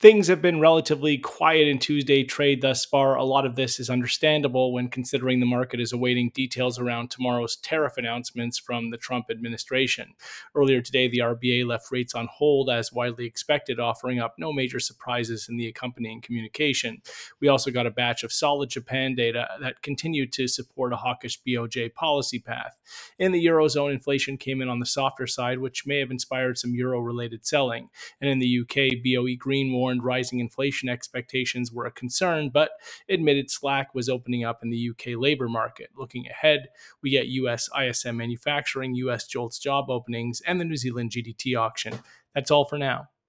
Things have been relatively quiet in Tuesday trade thus far. A lot of this is understandable when considering the market is awaiting details around tomorrow's tariff announcements from the Trump administration. Earlier today, the RBA left rates on hold as widely expected, offering up no major surprises in the accompanying communication. We also got a batch of solid Japan data that continued to support a hawkish BOJ policy path. In the Eurozone, inflation came in on the softer side, which may have inspired some euro-related selling. And in the UK, BOE Green warned rising inflation expectations were a concern, but admitted slack was opening up in the UK labor market. Looking ahead, we get US ISM manufacturing, US JOLTS job openings, and the New Zealand GDT auction. That's all for now.